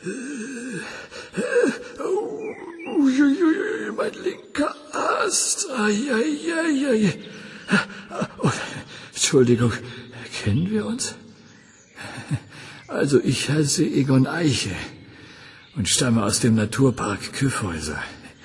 Mein linker Ast. Ai. Oh, Entschuldigung, kennen wir uns? Also, ich heiße Egon Eiche und stamme aus dem Naturpark Kyffhäuser.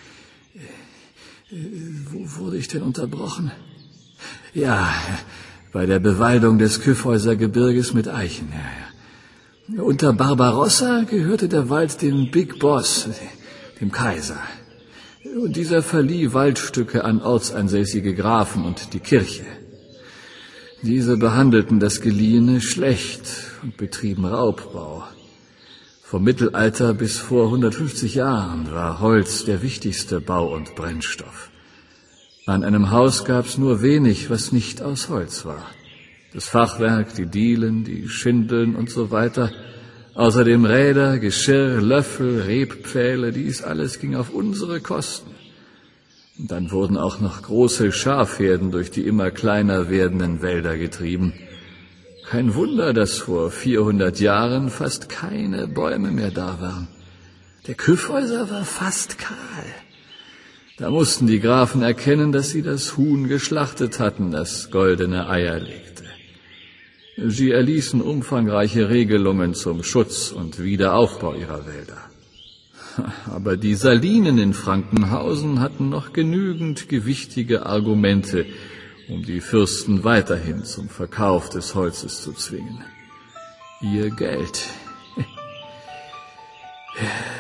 Wo wurde ich denn unterbrochen? Ja, bei der Bewaldung des Kyffhäuser Gebirges mit Eichen. Ja. Unter Barbarossa gehörte der Wald dem Big Boss, dem Kaiser. Und dieser verlieh Waldstücke an ortsansässige Grafen und die Kirche. Diese behandelten das Geliehene schlecht und betrieben Raubbau. Vom Mittelalter bis vor 150 Jahren war Holz der wichtigste Bau- und Brennstoff. An einem Haus gab's nur wenig, was nicht aus Holz war. Das Fachwerk, die Dielen, die Schindeln und so weiter. Außerdem Räder, Geschirr, Löffel, Rebpfähle, dies alles ging auf unsere Kosten. Und dann wurden auch noch große Schafherden durch die immer kleiner werdenden Wälder getrieben. Kein Wunder, dass vor 400 Jahren fast keine Bäume mehr da waren. Der Kyffhäuser war fast kahl. Da mussten die Grafen erkennen, dass sie das Huhn geschlachtet hatten, das goldene Eier legte. Sie erließen umfangreiche Regelungen zum Schutz und Wiederaufbau ihrer Wälder. Aber die Salinen in Frankenhausen hatten noch genügend gewichtige Argumente, um die Fürsten weiterhin zum Verkauf des Holzes zu zwingen. Ihr Geld.